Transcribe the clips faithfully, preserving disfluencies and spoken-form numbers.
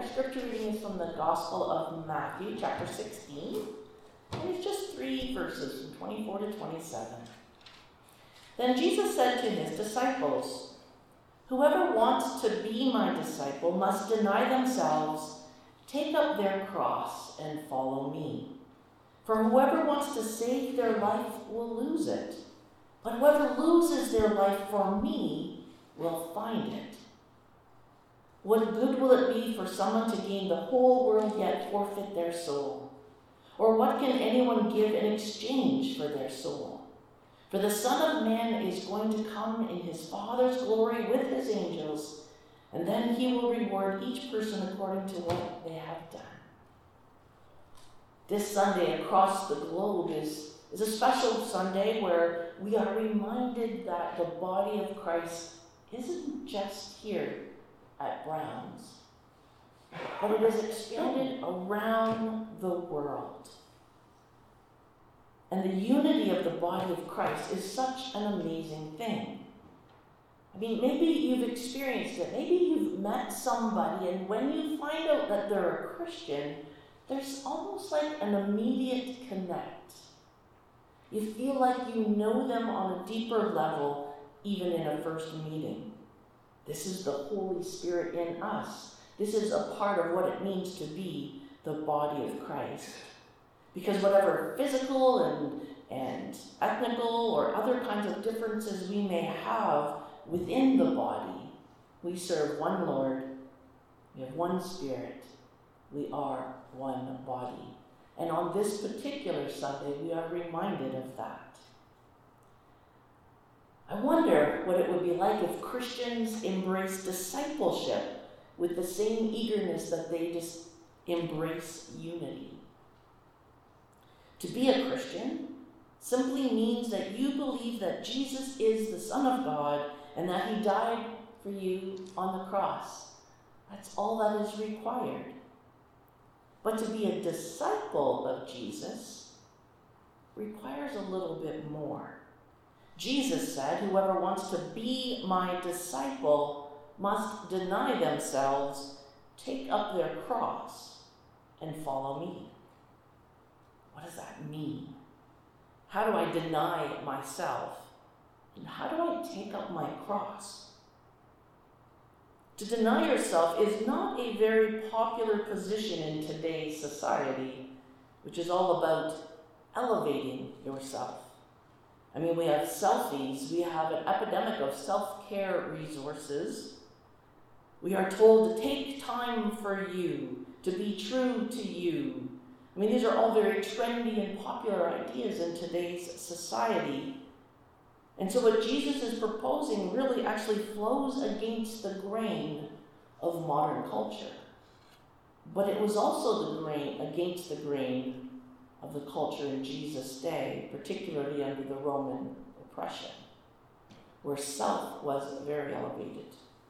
Our scripture reading is from the Gospel of Matthew, chapter sixteen, and it's just three verses from twenty-four to twenty-seven. Then Jesus said to his disciples, "Whoever wants to be my disciple must deny themselves, take up their cross, and follow me. For whoever wants to save their life will lose it, but whoever loses their life for me will find it. What good will it be for someone to gain the whole world yet forfeit their soul? Or what can anyone give in exchange for their soul? For the Son of Man is going to come in his Father's glory with his angels, and then he will reward each person according to what they have done." This Sunday across the globe is, is a special Sunday where we are reminded that the body of Christ isn't just here at Brown's, but it is expanded around the world. And the unity of the body of Christ is such an amazing thing. I mean, maybe you've experienced it. Maybe you've met somebody, and when you find out that they're a Christian, there's almost like an immediate connect. You feel like you know them on a deeper level, even in a first meeting. This is the Holy Spirit in us. This is a part of what it means to be the body of Christ. Because whatever physical and, and ethnical or other kinds of differences we may have within the body, we serve one Lord, we have one Spirit, we are one body. And on this particular Sunday, we are reminded of that. I wonder what it would be like if Christians embraced discipleship with the same eagerness that they just embrace unity. To be a Christian simply means that you believe that Jesus is the Son of God and that he died for you on the cross. That's all that is required. But to be a disciple of Jesus requires a little bit more. Jesus said, "Whoever wants to be my disciple must deny themselves, take up their cross, and follow me." What does that mean? How do I deny myself? And how do I take up my cross? To deny yourself is not a very popular position in today's society, which is all about elevating yourself. I mean, we have selfies, we have an epidemic of self-care resources. We are told to take time for you, to be true to you. I mean, these are all very trendy and popular ideas in today's society. And so what Jesus is proposing really actually flows against the grain of modern culture. But it was also the grain against the grain of the culture in Jesus' day, particularly under the Roman oppression, where self was very elevated.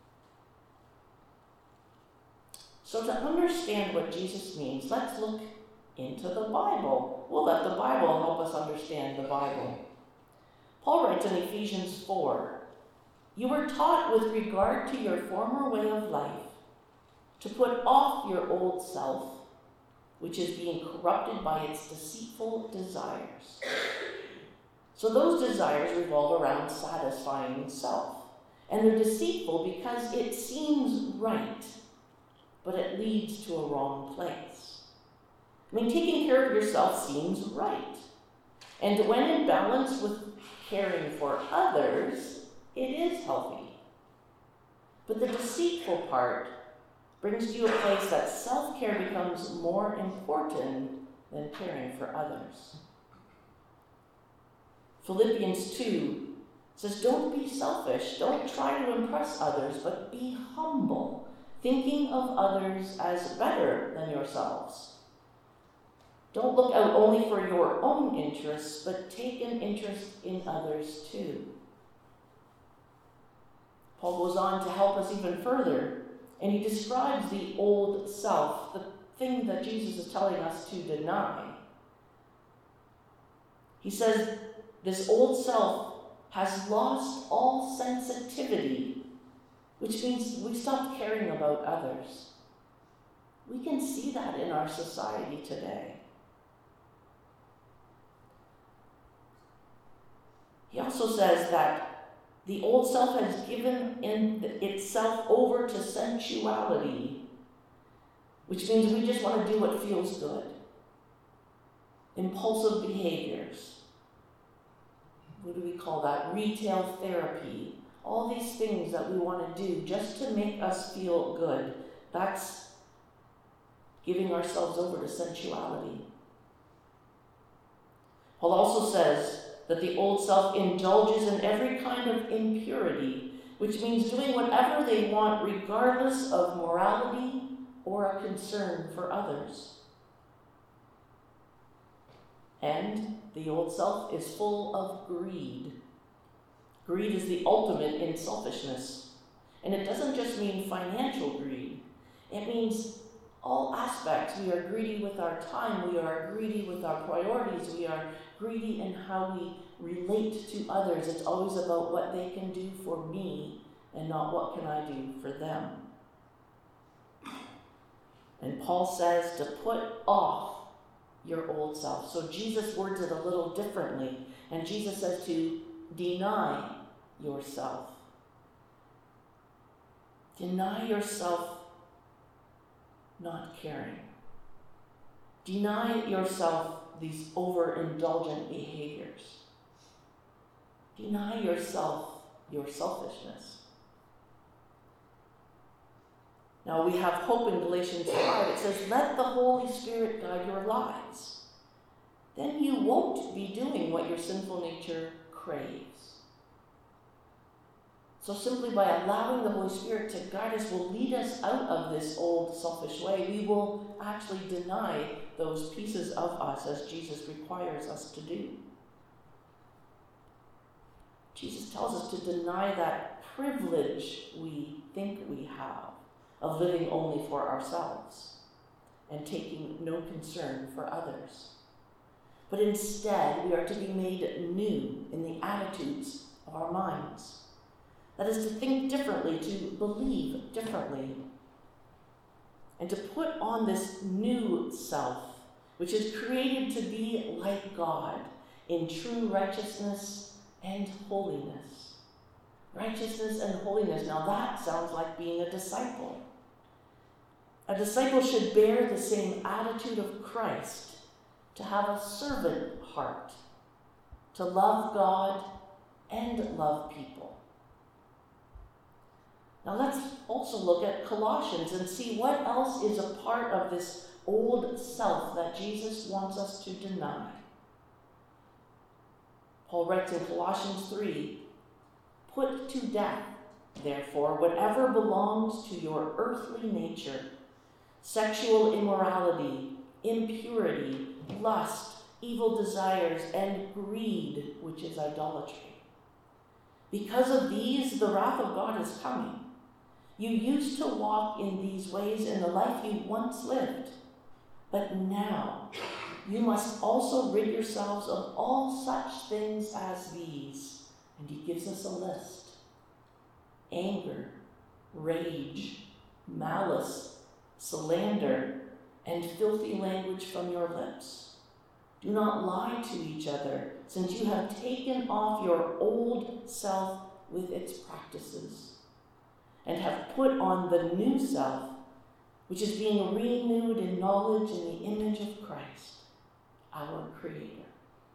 So to understand what Jesus means, let's look into the Bible. We'll let the Bible help us understand the Bible. Paul writes in Ephesians four, "You were taught with regard to your former way of life to put off your old self, which is being corrupted by its deceitful desires." So those desires revolve around satisfying self. And they're deceitful because it seems right, but it leads to a wrong place. I mean, taking care of yourself seems right. And when in balance with caring for others, it is healthy. But the deceitful part brings you to a place that self-care becomes more important than caring for others. Philippians two says, "Don't be selfish. Don't try to impress others, but be humble, thinking of others as better than yourselves. Don't look out only for your own interests, but take an interest in others too." Paul goes on to help us even further, and he describes the old self, the thing that Jesus is telling us to deny. He says, this old self has lost all sensitivity, which means we stopped caring about others. We can see that in our society today. He also says that the old self has given in itself over to sensuality, which means we just want to do what feels good. Impulsive behaviors. What do we call that? Retail therapy. All these things that we want to do just to make us feel good. That's giving ourselves over to sensuality. Paul also says that the old self indulges in every kind of impurity, which means doing whatever they want regardless of morality or a concern for others. And the old self is full of greed. Greed is the ultimate in selfishness. And it doesn't just mean financial greed. It means all aspects. We are greedy with our time. We are greedy with our priorities. We are greedy in how we relate to others. It's always about what they can do for me and not what can I do for them. And Paul says to put off your old self. So Jesus words it a little differently. And Jesus says to deny yourself. Deny yourself not caring. Deny yourself these overindulgent behaviors. Deny yourself your selfishness. Now we have hope in Galatians five. It says, let the Holy Spirit guide your lives. Then you won't be doing what your sinful nature craves. So simply by allowing the Holy Spirit to guide us will lead us out of this old selfish way. We will actually deny those pieces of us as Jesus requires us to do. Jesus tells us to deny that privilege we think we have of living only for ourselves and taking no concern for others. But instead, we are to be made new in the attitudes of our minds. That is to think differently, to believe differently, and to put on this new self, which is created to be like God in true righteousness and holiness. Righteousness and holiness. Now that sounds like being a disciple. A disciple should bear the same attitude of Christ, to have a servant heart, to love God and love people. Now let's also look at Colossians and see what else is a part of this old self that Jesus wants us to deny. Paul writes in Colossians three, put to death, therefore, whatever belongs to your earthly nature, sexual immorality, impurity, lust, evil desires, and greed, which is idolatry. Because of these, the wrath of God is coming. You used to walk in these ways in the life you once lived, but now you must also rid yourselves of all such things as these. And he gives us a list. Anger, rage, malice, slander, and filthy language from your lips. Do not lie to each other, since you have taken off your old self with its practices, and have put on the new self, which is being renewed in knowledge in the image of Christ, our Creator.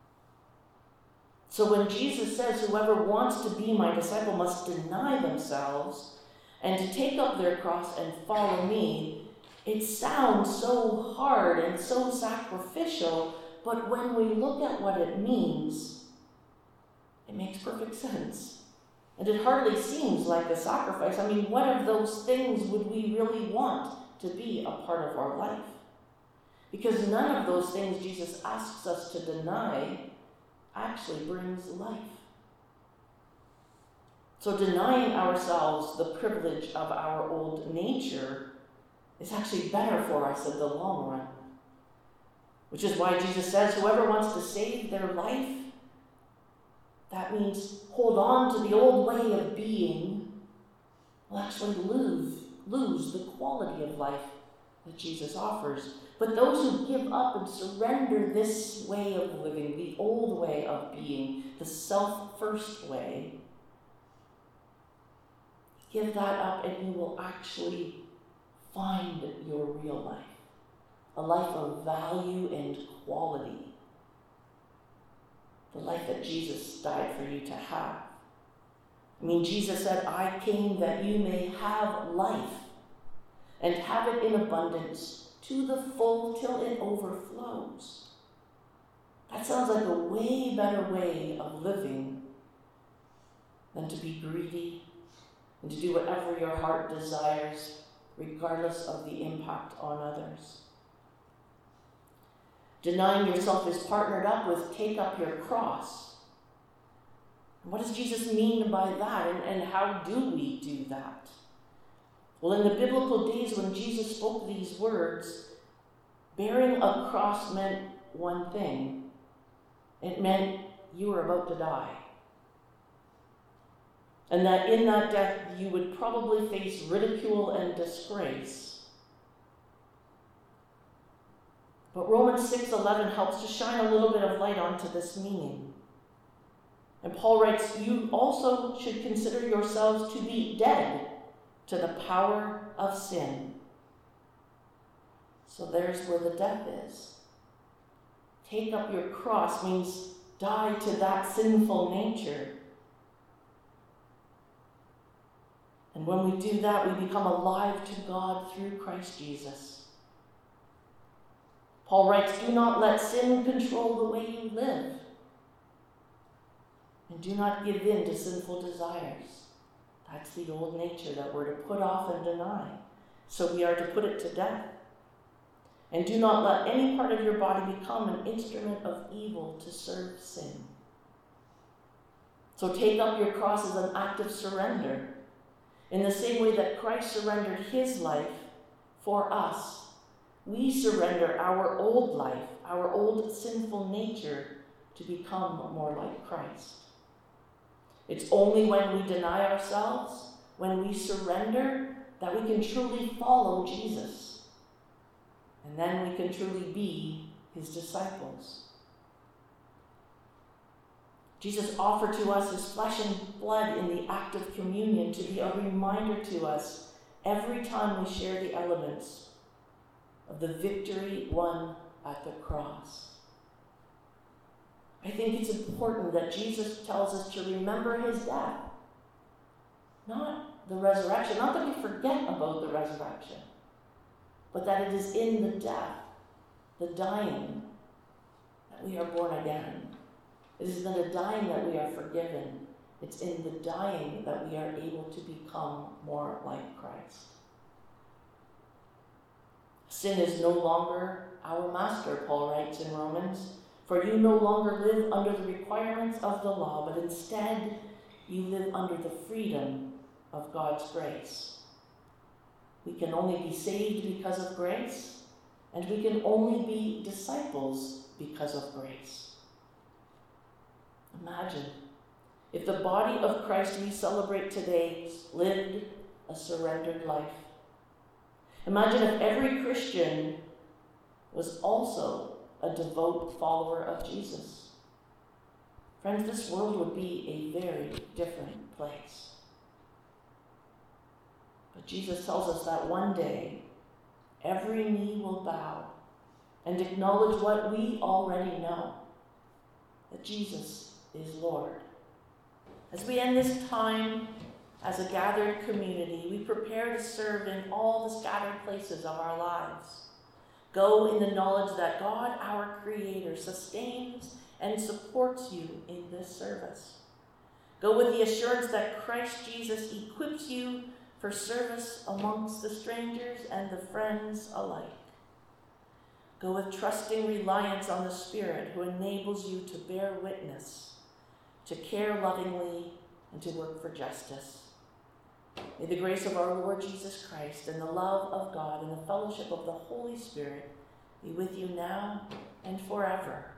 So when Jesus says, whoever wants to be my disciple must deny themselves and to take up their cross and follow me, it sounds so hard and so sacrificial, but when we look at what it means, it makes perfect sense. And it hardly seems like a sacrifice. I mean, what of those things would we really want to be a part of our life? Because none of those things Jesus asks us to deny actually brings life. So denying ourselves the privilege of our old nature is actually better for us in the long run. Which is why Jesus says, whoever wants to save their life, that means hold on to the old way of being, will actually lose, lose the quality of life that Jesus offers. But those who give up and surrender this way of living, the old way of being, the self-first way, give that up and you will actually find your real life, a life of value and quality, the life that Jesus died for you to have. I mean, Jesus said, I came that you may have life and have it in abundance to the full till it overflows. That sounds like a way better way of living than to be greedy and to do whatever your heart desires, regardless of the impact on others. Denying yourself is partnered up with take up your cross. What does Jesus mean by that, and, and how do we do that? Well, in the biblical days when Jesus spoke these words, bearing a cross meant one thing. It meant you were about to die. And that in that death you would probably face ridicule and disgrace. But Romans six eleven helps to shine a little bit of light onto this meaning. And Paul writes, you also should consider yourselves to be dead to the power of sin. So there's where the death is. Take up your cross means die to that sinful nature. And when we do that, we become alive to God through Christ Jesus. Paul writes, do not let sin control the way you live. And do not give in to sinful desires. That's the old nature that we're to put off and deny. So we are to put it to death. And do not let any part of your body become an instrument of evil to serve sin. So take up your cross as an act of surrender. In the same way that Christ surrendered his life for us, we surrender our old life, our old sinful nature, to become more like Christ. It's only when we deny ourselves, when we surrender, that we can truly follow Jesus. And then we can truly be his disciples. Jesus offered to us his flesh and blood in the act of communion to be a reminder to us every time we share the elements of the victory won at the cross. I think it's important that Jesus tells us to remember his death, not the resurrection, not that we forget about the resurrection, but that it is in the death, the dying, that we are born again. It is in the dying that we are forgiven. It's in the dying that we are able to become more like Christ. Sin is no longer our master, Paul writes in Romans. For you no longer live under the requirements of the law, but instead you live under the freedom of God's grace. We can only be saved because of grace, and we can only be disciples because of grace. Imagine if the body of Christ we celebrate today lived a surrendered life. Imagine if every Christian was also a devout follower of Jesus. Friends, this world would be a very different place. But Jesus tells us that one day, every knee will bow and acknowledge what we already know, that Jesus is Lord. As we end this time as a gathered community, we prepare to serve in all the scattered places of our lives. Go in the knowledge that God, our Creator, sustains and supports you in this service. Go with the assurance that Christ Jesus equips you for service amongst the strangers and the friends alike. Go with trusting reliance on the Spirit who enables you to bear witness, to care lovingly, and to work for justice. May the grace of our Lord Jesus Christ and the love of God and the fellowship of the Holy Spirit be with you now and forever.